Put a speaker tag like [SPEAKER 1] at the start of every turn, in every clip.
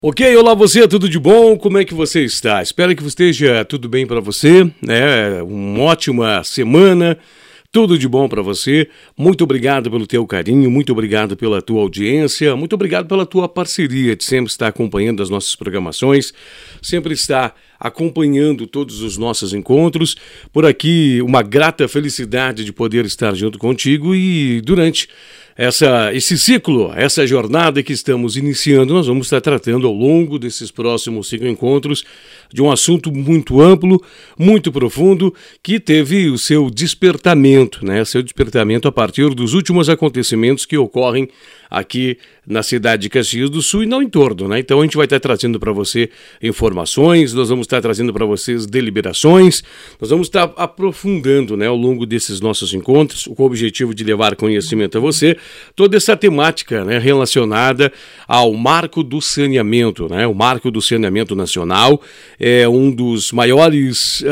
[SPEAKER 1] Ok, olá você, tudo de bom? Como é que você está? Espero que esteja tudo bem para você, né? Uma ótima semana, tudo de bom para você. Muito obrigado pelo teu carinho, muito obrigado pela tua audiência, muito obrigado pela tua parceria de sempre estar acompanhando as nossas programações, sempre estar acompanhando todos os nossos encontros. Por aqui, uma grata felicidade de poder estar junto contigo e durante esse ciclo, essa jornada que estamos iniciando, nós vamos estar tratando ao longo desses próximos 5 encontros de um assunto muito amplo, muito profundo, que teve o seu despertamento, né? Seu despertamento a partir dos últimos acontecimentos que ocorrem aqui na cidade de Caxias do Sul e não em torno, né? Então a gente vai estar trazendo para você informações, nós vamos estar trazendo para vocês deliberações, nós vamos estar aprofundando, né, ao longo desses nossos encontros, com o objetivo de levar conhecimento a você, toda essa temática, né, relacionada ao marco do saneamento, né? O marco do saneamento nacional é um dos maiores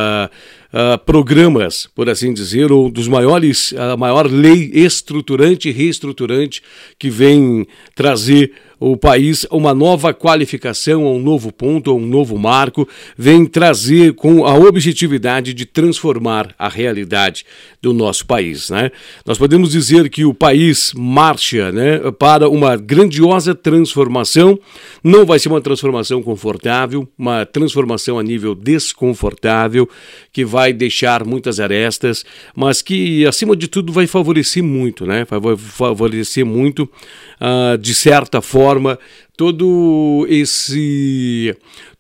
[SPEAKER 1] programas, por assim dizer, ou dos maiores, a maior lei estruturante e reestruturante que vem trazer o país a uma nova qualificação, a um novo ponto, a um novo marco, vem trazer com a objetividade de transformar a realidade do nosso país, né? Nós podemos dizer que o país marcha, né, para uma grandiosa transformação. Não vai ser uma transformação confortável, uma transformação a nível desconfortável, que vai deixar muitas arestas, mas que, acima de tudo, vai favorecer muito, né? Vai favorecer muito, de certa forma, todo esse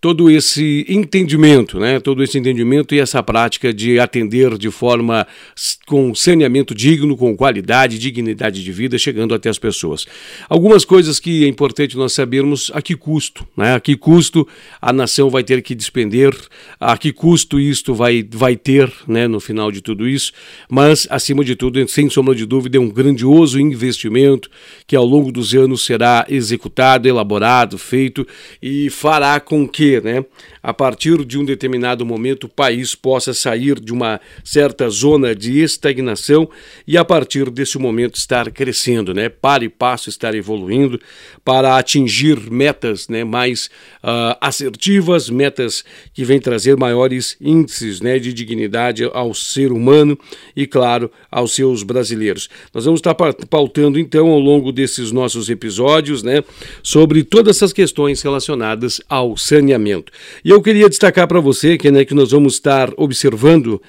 [SPEAKER 1] entendimento, né? Todo esse entendimento e essa prática de atender de forma com saneamento digno, com qualidade, dignidade de vida, chegando até as pessoas. Algumas coisas que é importante nós sabermos a que custo, né? A que custo a nação vai ter que despender, a que custo isto vai ter, né, no final de tudo isso, mas, acima de tudo, sem sombra de dúvida, é um grandioso investimento que ao longo dos anos será executado, elaborado, feito e fará com que, né, a partir de um determinado momento o país possa sair de uma certa zona de estagnação e a partir desse momento estar crescendo, né, para e passo estar evoluindo para atingir metas, né, mais assertivas, metas que vêm trazer maiores índices, né, de dignidade ao ser humano e, claro, aos seus brasileiros. Nós vamos estar pautando então ao longo desses nossos episódios, né, sobre todas essas questões relacionadas ao saneamento. E eu queria destacar para você que, né, que nós vamos estar observando,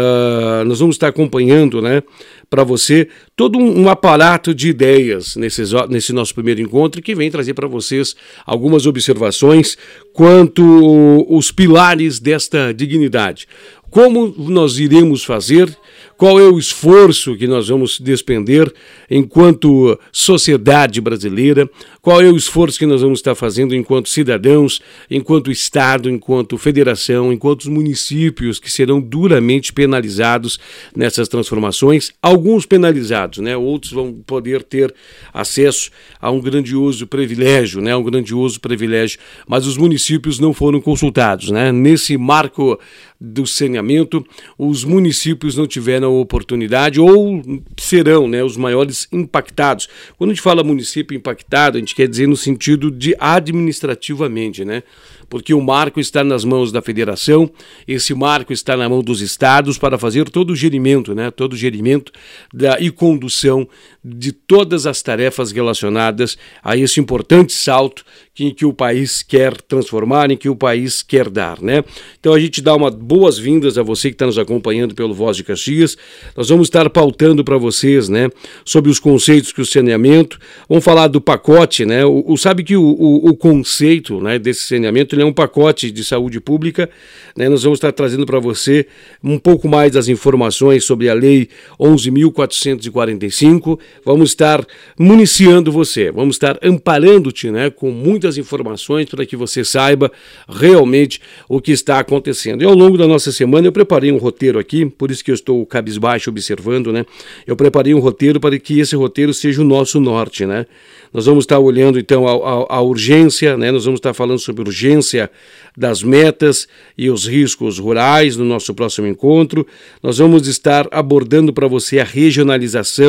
[SPEAKER 1] nós vamos estar acompanhando, né, para você todo um aparato de ideias nesse nosso primeiro encontro que vem trazer para vocês algumas observações quanto os pilares desta dignidade. Como nós iremos fazer, qual é o esforço que nós vamos despender enquanto sociedade brasileira, qual é o esforço que nós vamos estar fazendo enquanto cidadãos, enquanto Estado, enquanto federação, enquanto os municípios que serão duramente penalizados nessas transformações, alguns penalizados, né? Outros vão poder ter acesso a um grandioso privilégio, né? Mas os municípios não foram consultados, né? Nesse marco do saneamento, os municípios não tiveram a oportunidade ou serão, né, os maiores impactados. Quando a gente fala município impactado, a gente quer dizer no sentido de administrativamente, né? Porque o marco está nas mãos da federação, esse marco está na mão dos estados para fazer todo o gerimento, né? Todo o gerimento e condução de todas as tarefas relacionadas a esse importante salto que o país quer transformar, em que o país quer dar, né? Então a gente dá uma boas-vindas a você que está nos acompanhando pelo Voz de Caxias. Nós vamos estar pautando para vocês, né, sobre os conceitos que o saneamento, vamos falar do pacote, né? Sabe que o conceito, né, desse saneamento, ele é um pacote de saúde pública, né? Nós vamos estar trazendo para você um pouco mais das informações sobre a Lei 11.445, vamos estar municiando você, vamos estar amparando-te, né, com muitas informações para que você saiba realmente o que está acontecendo. E ao longo da nossa semana eu preparei um roteiro aqui, por isso que eu estou cabisbaixo observando, né? Eu preparei um roteiro para que esse roteiro seja o nosso norte, né? Nós vamos estar olhando então a urgência, né? Nós vamos estar falando sobre a urgência das metas e os riscos rurais no nosso próximo encontro. Nós vamos estar abordando para você a regionalização,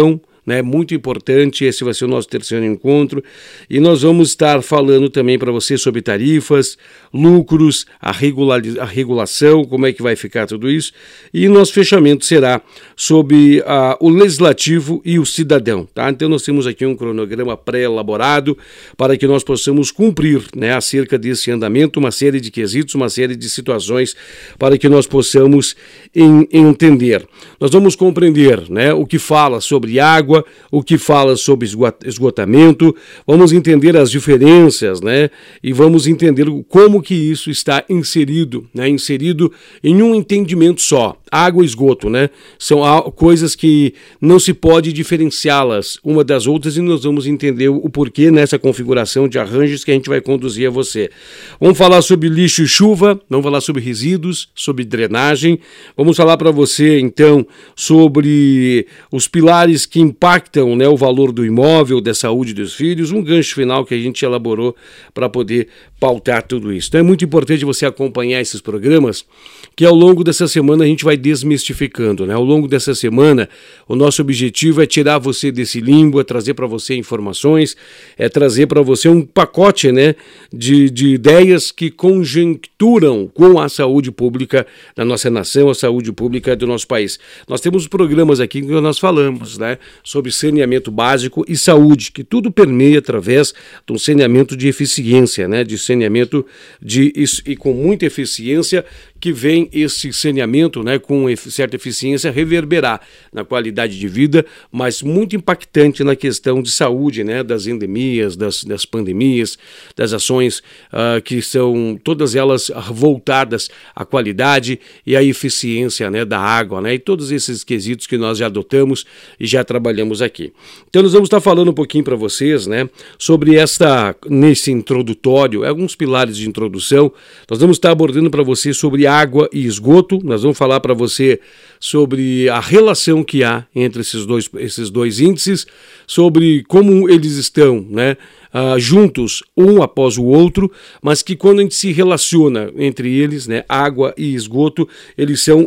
[SPEAKER 1] né? Muito importante, esse vai ser o nosso terceiro encontro, e nós vamos estar falando também para você sobre tarifas, lucros, a regulação, como é que vai ficar tudo isso, e nosso fechamento será sobre o legislativo e o cidadão, tá? Então nós temos aqui um cronograma pré-elaborado para que nós possamos cumprir, né, acerca desse andamento, uma série de quesitos, uma série de situações para que nós possamos entender. Nós vamos compreender, né, o que fala sobre água, o que fala sobre esgotamento, vamos entender as diferenças, né, e vamos entender como que isso está inserido, né, inserido em um entendimento só. Água e esgoto, né, são coisas que não se pode diferenciá-las uma das outras, e nós vamos entender o porquê nessa configuração de arranjos que a gente vai conduzir a você. Vamos falar sobre lixo e chuva, vamos falar sobre resíduos, sobre drenagem, vamos falar para você então sobre os pilares que impactam, né, o valor do imóvel, da saúde dos filhos, um gancho final que a gente elaborou para poder pautar tudo isso. Então é muito importante você acompanhar esses programas, que ao longo dessa semana a gente vai desmistificando, né? Ao longo dessa semana, o nosso objetivo é tirar você desse limbo, é trazer para você informações, é trazer para você um pacote, né, de ideias que conjecturam com a saúde pública da nossa nação, a saúde pública do nosso país. Nós temos programas aqui que nós falamos, né, sobre saneamento básico e saúde, que tudo permeia através de um saneamento de eficiência, né, de saneamento e com muita eficiência, que vem esse saneamento, né, com certa eficiência, reverberar na qualidade de vida, mas muito impactante na questão de saúde, né, das endemias, das pandemias, das ações que são todas elas voltadas à qualidade e à eficiência, né, da água, né, e todos esses quesitos que nós já adotamos e já trabalhamos aqui. Então nós vamos estar falando um pouquinho para vocês, né, sobre nesse introdutório, alguns pilares de introdução. Nós vamos estar abordando para você sobre água e esgoto, nós vamos falar para você sobre a relação que há entre esses dois índices, sobre como eles estão, né, juntos um após o outro, mas que quando a gente se relaciona entre eles, né, água e esgoto, eles são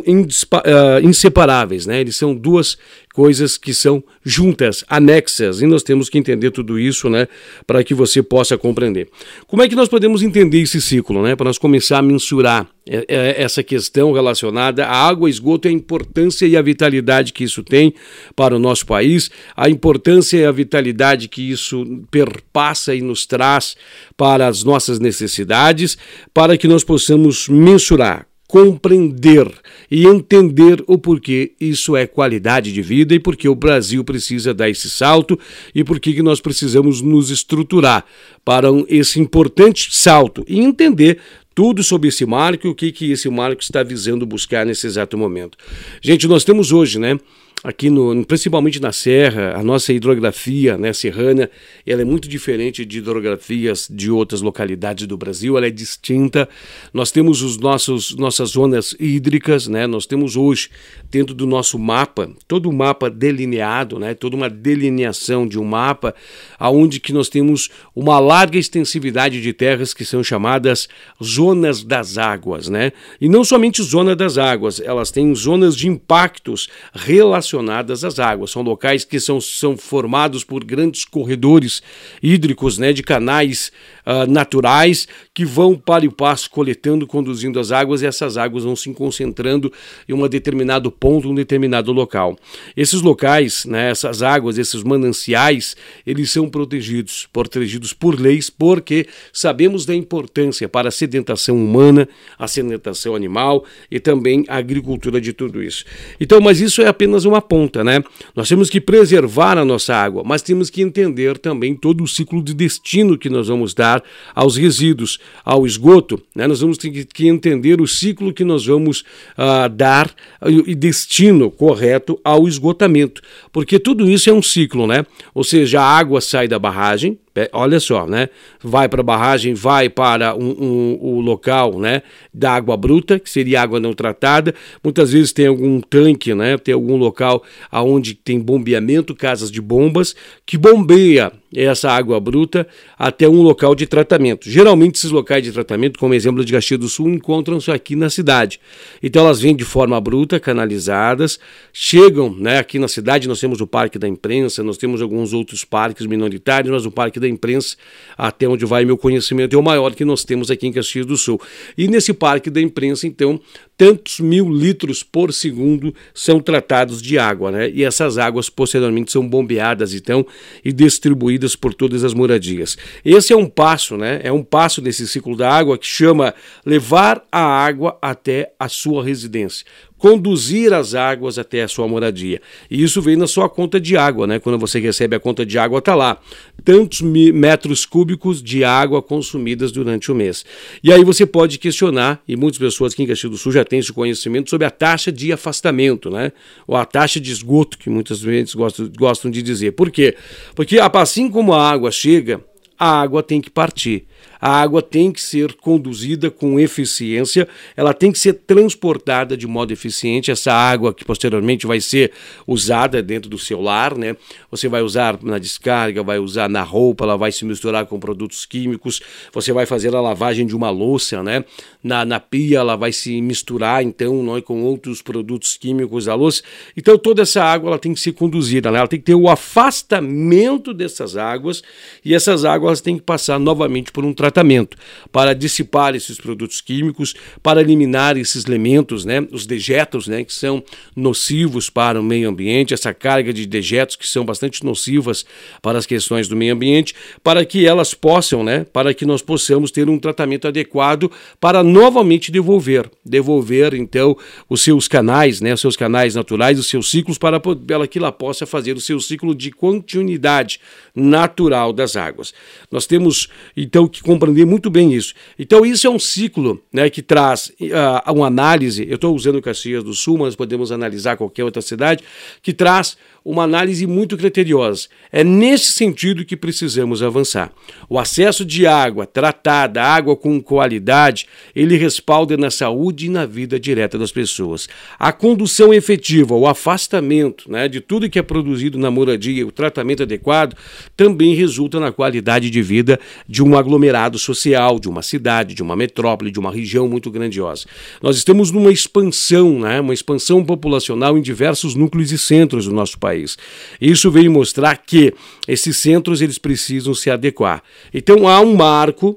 [SPEAKER 1] inseparáveis, né, eles são duas coisas que são juntas, anexas, e nós temos que entender tudo isso, né, para que você possa compreender. Como é que nós podemos entender esse ciclo, né, para nós começar a mensurar essa questão relacionada à água e esgoto, a importância e a vitalidade que isso tem para o nosso país, a importância e a vitalidade que isso perpassa e nos traz para as nossas necessidades, para que nós possamos mensurar, compreender e entender o porquê isso é qualidade de vida e porquê o Brasil precisa dar esse salto e porquê que nós precisamos nos estruturar para esse importante salto e entender tudo sobre esse marco e o que esse marco está visando buscar nesse exato momento. Gente, nós temos hoje, né, aqui principalmente na Serra, a nossa hidrografia, né, serrana, ela é muito diferente de hidrografias de outras localidades do Brasil, ela é distinta. Nós temos nossas zonas hídricas, né, nós temos hoje, dentro do nosso mapa, todo o mapa delineado, né, toda uma delineação de um mapa, onde que nós temos uma larga extensividade de terras que são chamadas zonas das águas, né, e não somente zona das águas, elas têm zonas de impactos relacionadas às águas. São locais que são formados por grandes corredores hídricos, né, de canais naturais que vão para o passo coletando, conduzindo as águas, e essas águas vão se concentrando em um determinado ponto, um determinado local. Esses locais, né, essas águas, esses mananciais, eles são protegidos por leis, porque sabemos da importância para a sedentação humana, a sedentação animal e também a agricultura de tudo isso. Então, mas isso é apenas uma ponta, né? Nós temos que preservar a nossa água, mas temos que entender também todo o ciclo de destino que nós vamos dar aos resíduos, ao esgoto, né? Nós vamos ter que entender o ciclo que nós vamos dar e destino correto ao esgotamento, porque tudo isso é um ciclo, né? Ou seja, a água sai da barragem, Olha só, né? Vai para a barragem, vai para o local, né, da água bruta, que seria água não tratada. Muitas vezes tem algum tanque, né? Tem algum local onde tem bombeamento, casas de bombas, que bombeia essa água bruta até um local de tratamento. Geralmente esses locais de tratamento, como exemplo de Caxias do Sul, encontram-se aqui na cidade. Então elas vêm de forma bruta, canalizadas, chegam, né, aqui na cidade. Nós temos o Parque da Imprensa, nós temos alguns outros parques minoritários, mas o Parque da Imprensa, até onde vai meu conhecimento, é o maior que nós temos aqui em Caxias do Sul. E nesse Parque da Imprensa, então, tantos 1.000 litros por segundo são tratados de água, né? E essas águas posteriormente são bombeadas, então, e distribuídas por todas as moradias. Esse é um passo, né? É um passo desse ciclo da água que chama levar a água até a sua residência, conduzir as águas até a sua moradia. E isso vem na sua conta de água, né? Quando você recebe a conta de água, está lá tantos metros cúbicos de água consumidas durante o mês. E aí você pode questionar, e muitas pessoas aqui em Caxias do Sul já têm esse conhecimento, sobre a taxa de afastamento, né? Ou a taxa de esgoto, que muitas vezes gostam de dizer. Por quê? Porque assim como a água chega, a água tem que partir. A água tem que ser conduzida com eficiência, ela tem que ser transportada de modo eficiente. Essa água que posteriormente vai ser usada dentro do seu lar, né? Você vai usar na descarga, vai usar na roupa, ela vai se misturar com produtos químicos, você vai fazer a lavagem de uma louça, né? Na pia ela vai se misturar, então, não é, com outros produtos químicos da louça. Então toda essa água ela tem que ser conduzida, né? Ela tem que ter o afastamento dessas águas, e essas águas têm que passar novamente por um tratamento para dissipar esses produtos químicos, para eliminar esses elementos, né, os dejetos, né, que são nocivos para o meio ambiente, essa carga de dejetos que são bastante nocivas para as questões do meio ambiente, para que elas possam, né, para que nós possamos ter um tratamento adequado para novamente devolver então os seus canais, né, os seus canais naturais, os seus ciclos, para que ela possa fazer o seu ciclo de continuidade natural das águas. Nós temos então que compreender muito bem isso. Então isso é um ciclo, né, que traz uma análise. Eu estou usando Caxias do Sul, mas podemos analisar qualquer outra cidade, que traz uma análise muito criteriosa. É nesse sentido que precisamos avançar. O acesso de água tratada, água com qualidade, ele respalda na saúde e na vida direta das pessoas. A condução efetiva, o afastamento, né, de tudo que é produzido na moradia, o tratamento adequado, também resulta na qualidade de vida de um aglomerado social, de uma cidade, de uma metrópole, de uma região muito grandiosa. Nós estamos numa expansão, né, uma expansão populacional em diversos núcleos e centros do nosso país. Isso veio mostrar que esses centros eles precisam se adequar. Então há um marco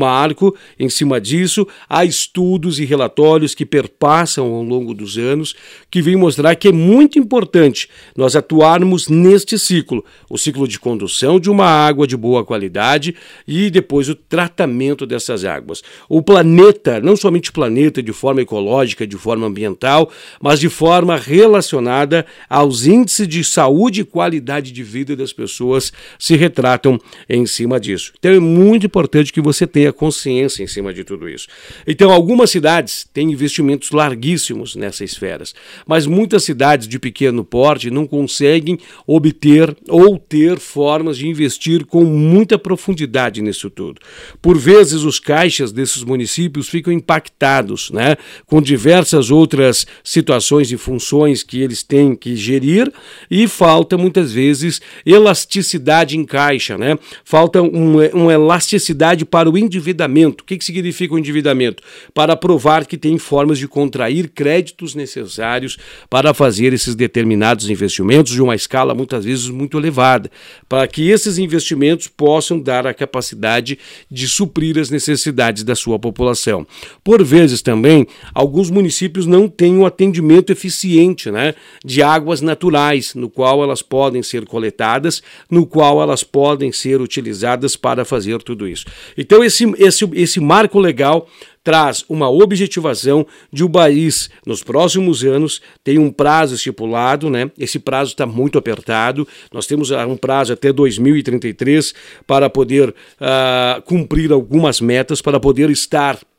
[SPEAKER 1] em cima disso, há estudos e relatórios que perpassam ao longo dos anos, que vêm mostrar que é muito importante nós atuarmos neste ciclo, o ciclo de condução de uma água de boa qualidade e depois o tratamento dessas águas. O planeta, não somente o planeta de forma ecológica, de forma ambiental, mas de forma relacionada aos índices de saúde e qualidade de vida das pessoas, se retratam em cima disso. Então é muito importante que você tenha consciência em cima de tudo isso. Então algumas cidades têm investimentos larguíssimos nessas esferas, mas muitas cidades de pequeno porte não conseguem obter ou ter formas de investir com muita profundidade nisso tudo. Por vezes os caixas desses municípios ficam impactados, né, com diversas outras situações e funções que eles têm que gerir, e falta muitas vezes elasticidade em caixa, né? Falta uma elasticidade para o endividamento. O que significa o endividamento? Para provar que tem formas de contrair créditos necessários para fazer esses determinados investimentos de uma escala muitas vezes muito elevada, para que esses investimentos possam dar a capacidade de suprir as necessidades da sua população. Por vezes também, alguns municípios não têm um atendimento eficiente, né, de águas naturais, no qual elas podem ser coletadas, no qual elas podem ser utilizadas para fazer tudo isso. Então esse marco legal traz uma objetivação de o país, nos próximos anos, tem um prazo estipulado, né? Esse prazo está muito apertado, nós temos um prazo até 2033 para poder cumprir algumas metas, para poder estar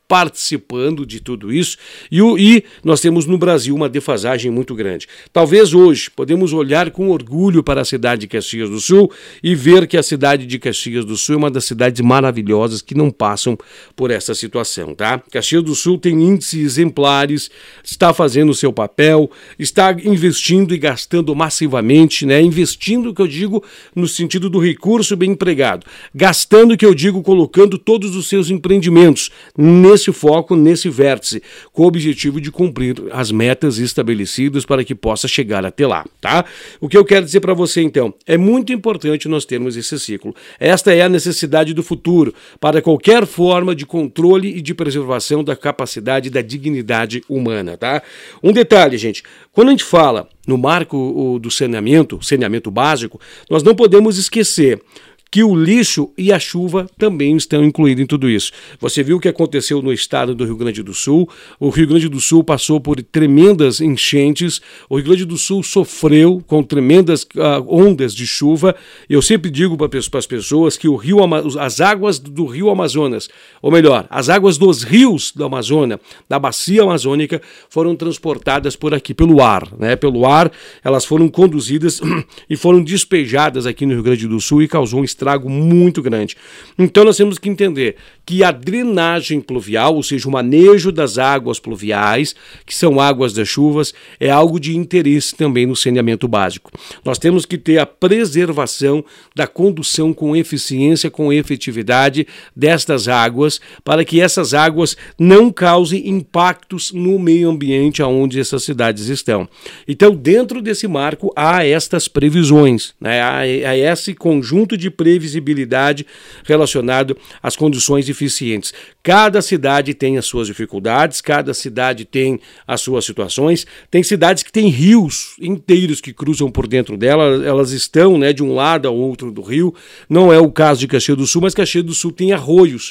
[SPEAKER 1] participando de tudo isso e nós temos no Brasil uma defasagem muito grande. Talvez hoje podemos olhar com orgulho para a cidade de Caxias do Sul e ver que a cidade de Caxias do Sul é uma das cidades maravilhosas que não passam por essa situação, tá? Caxias do Sul tem índices exemplares, está fazendo o seu papel, está investindo e gastando massivamente, né? Investindo, que eu digo, no sentido do recurso bem empregado. Gastando, que eu digo, colocando todos os seus empreendimentos nesse foco, nesse vértice, com o objetivo de cumprir as metas estabelecidas para que possa chegar até lá, tá? O que eu quero dizer para você, então, é muito importante nós termos esse ciclo. Esta é a necessidade do futuro para qualquer forma de controle e de preservação da capacidade e da dignidade humana, tá? Um detalhe, gente, quando a gente fala no marco do saneamento básico, nós não podemos esquecer que o lixo e a chuva também estão incluídos em tudo isso. Você viu o que aconteceu no estado do Rio Grande do Sul. O Rio Grande do Sul passou por tremendas enchentes. O Rio Grande do Sul sofreu com tremendas ondas de chuva. Eu sempre digo para as pessoas que as águas do Rio Amazonas, ou melhor, as águas dos rios da Amazônia, da bacia amazônica, foram transportadas por aqui, pelo ar, né? Pelo ar, elas foram conduzidas e foram despejadas aqui no Rio Grande do Sul e causou um estrago muito grande. Então nós temos que entender que a drenagem pluvial, ou seja, o manejo das águas pluviais, que são águas das chuvas, é algo de interesse também no saneamento básico. Nós temos que ter a preservação da condução com eficiência, com efetividade destas águas, para que essas águas não causem impactos no meio ambiente onde essas cidades estão. Então, dentro desse marco, há estas previsões, né? Há esse conjunto de previsibilidade relacionado às condições eficientes. Cada cidade tem as suas dificuldades, cada cidade tem as suas situações. Tem cidades que têm rios inteiros que cruzam por dentro dela, elas estão, né, de um lado ao outro do rio. Não é o caso de Caxias do Sul, mas Caxias do Sul tem arroios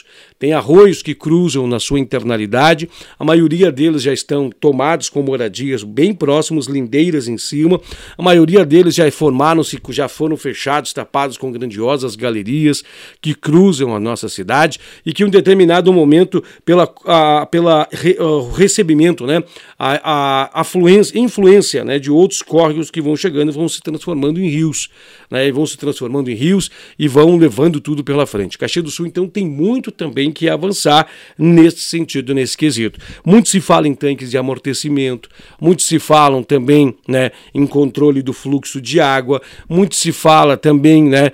[SPEAKER 1] que cruzam na sua internalidade. A maioria deles já estão tomados com moradias bem próximos, lindeiras em cima. A maioria deles já formaram-se, já foram fechados, tapados com grandiosas galerias que cruzam a nossa cidade e que em um determinado momento, pelo recebimento, né, a influência, né, de outros córregos que vão chegando e vão se transformando em rios, né, e vão levando tudo pela frente. Caxias do Sul, então, tem muito também que avançar nesse sentido, nesse quesito. Muito se fala em tanques de amortecimento, muito se falam também, né, em controle do fluxo de água, muito se fala também, né,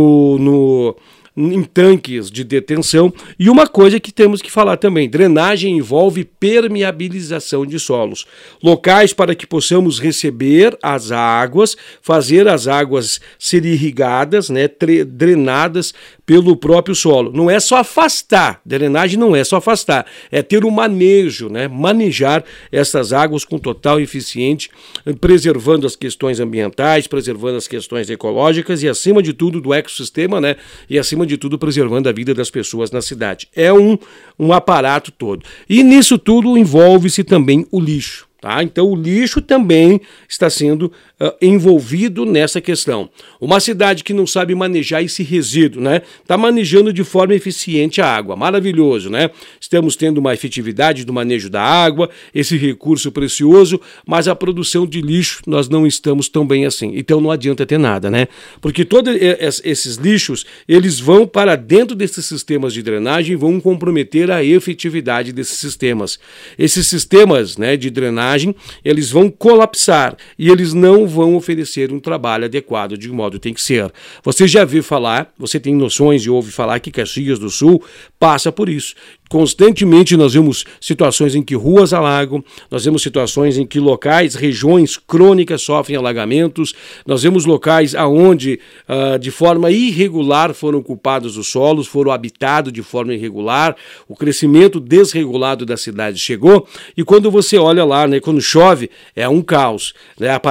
[SPEAKER 1] em tanques de detenção. E uma coisa que temos que falar também: drenagem envolve permeabilização de solos, locais para que possamos receber as águas, fazer as águas ser irrigadas, né, drenadas pelo próprio solo. Não é só afastar, drenagem não é só afastar, é ter o manejo, né, manejar essas águas com total eficiente, preservando as questões ambientais, preservando as questões ecológicas e, acima de tudo, do ecossistema, né, e acima de tudo preservando a vida das pessoas na cidade. É um aparato todo. E nisso tudo envolve-se também o lixo. Tá? Então o lixo também está sendo envolvido nessa questão. Uma cidade que não sabe manejar esse resíduo, né? Está manejando de forma eficiente a água. Maravilhoso, né? Estamos tendo uma efetividade do manejo da água, esse recurso precioso, mas a produção de lixo nós não estamos tão bem assim. Então não adianta ter nada, né? Porque todos esses lixos, eles vão para dentro desses sistemas de drenagem e vão comprometer a efetividade desses sistemas. Esses sistemas, né, de drenagem, eles vão colapsar e eles não vão oferecer um trabalho adequado de modo que tem que ser. Você já viu falar, você tem noções e ouve falar que Caxias do Sul passa por isso. Constantemente nós vemos situações em que ruas alagam, nós vemos situações em que locais, regiões crônicas sofrem alagamentos, nós vemos locais onde de forma irregular foram ocupados os solos, foram habitados de forma irregular, o crescimento desregulado da cidade chegou e quando você olha lá, né, quando chove, é um caos, né, aparece na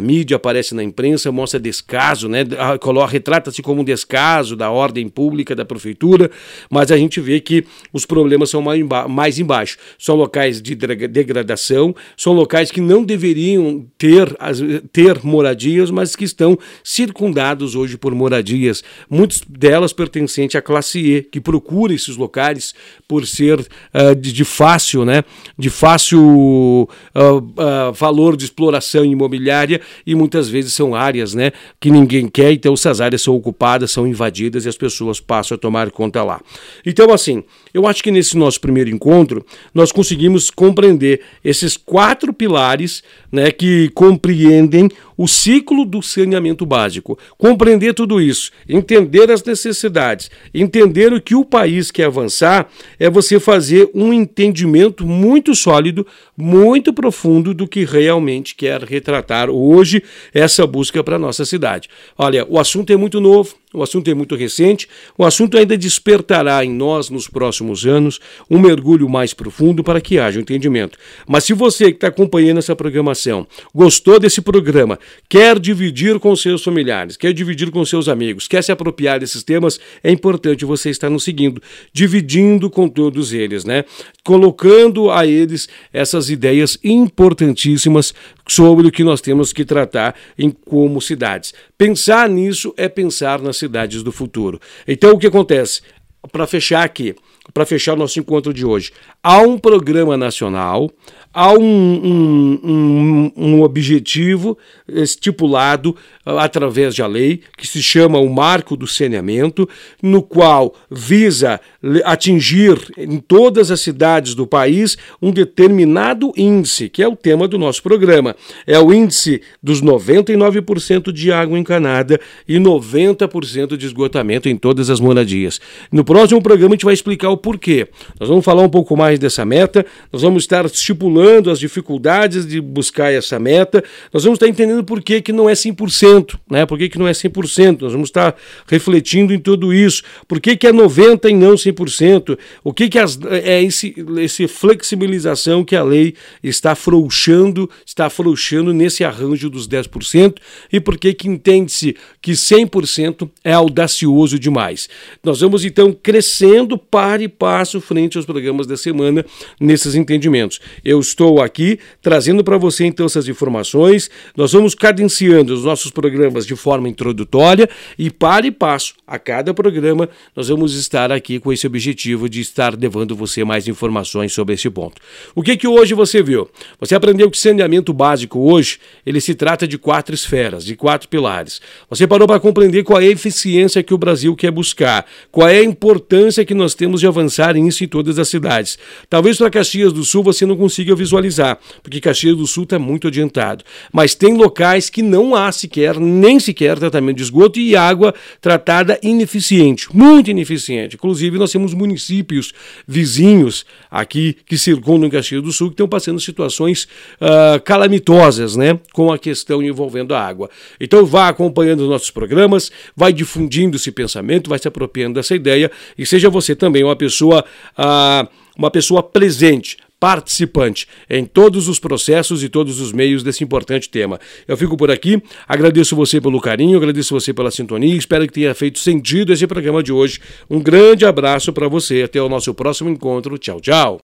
[SPEAKER 1] mídia aparece na imprensa, mostra descaso, né? Retrata-se como um descaso da ordem pública da prefeitura, mas a gente vê que os problemas são mais embaixo. São locais de degradação, são locais que não deveriam ter moradias, mas que estão circundados hoje por moradias, muitas delas pertencentes à classe E, que procura esses locais por ser de fácil, né? De fácil valor de exploração imobiliária, e muitas vezes são áreas, né, que ninguém quer, então essas áreas são ocupadas, são invadidas e as pessoas passam a tomar conta lá. Então, assim, eu acho que nesse nosso primeiro encontro nós conseguimos compreender esses 4 pilares, né, que compreendem o ciclo do saneamento básico. Compreender tudo isso, entender as necessidades, entender o que o país quer avançar, é você fazer um entendimento muito sólido, muito profundo do que realmente quer retratar hoje essa busca para a nossa cidade. Olha, o assunto é muito novo, o assunto é muito recente, o assunto ainda despertará em nós, nos próximos anos, um mergulho mais profundo para que haja um entendimento. Mas se você que está acompanhando essa programação, gostou desse programa, quer dividir com seus familiares, quer dividir com seus amigos, quer se apropriar desses temas, é importante você estar nos seguindo, dividindo com todos eles, né? Colocando a eles essas ideias importantíssimas sobre o que nós temos que tratar como cidades. Pensar nisso é pensar nas cidades do futuro. Então, o que acontece? Para fechar aqui, para fechar o nosso encontro de hoje, há um programa nacional, há um objetivo estipulado através da lei, que se chama o Marco do Saneamento, no qual visa atingir em todas as cidades do país um determinado índice, que é o tema do nosso programa. É o índice dos 99% de água encanada e 90% de esgotamento em todas as moradias. No próximo programa a gente vai explicar o porquê. Nós vamos falar um pouco mais dessa meta, nós vamos estar estipulando as dificuldades de buscar essa meta, nós vamos estar entendendo por que não é 100%, né? Por que não é 100%? Nós vamos estar refletindo em tudo isso. Por que é 90% e não 100%? O que é esse flexibilização que a lei está afrouxando nesse arranjo dos 10%, e por que entende-se que 100% é audacioso demais? Nós vamos então crescendo para e passo frente aos programas da semana nesses entendimentos. Eu estou aqui trazendo para você então essas informações. Nós vamos cadenciando os nossos programas de forma introdutória e para e passo a cada programa nós vamos estar aqui com esse objetivo de estar levando você mais informações sobre esse ponto. O que hoje você viu? Você aprendeu que saneamento básico hoje, ele se trata de 4 esferas, de 4 pilares. Você parou para compreender qual é a eficiência que o Brasil quer buscar, qual é a importância que nós temos de avançar nisso em todas as cidades. Talvez para Caxias do Sul você não consiga visualizar, porque Caxias do Sul está muito adiantado, mas tem locais que não há nem sequer tratamento de esgoto e água tratada ineficiente, muito ineficiente. Inclusive nós temos municípios vizinhos aqui que circundam Caxias do Sul que estão passando situações calamitosas, né, com a questão envolvendo a água. Então vá acompanhando os nossos programas, vai difundindo esse pensamento, vai se apropriando dessa ideia e seja você também uma pessoa presente, participante em todos os processos e todos os meios desse importante tema. Eu fico por aqui, agradeço você pelo carinho, agradeço você pela sintonia, espero que tenha feito sentido esse programa de hoje. Um grande abraço para você, até o nosso próximo encontro. Tchau, tchau.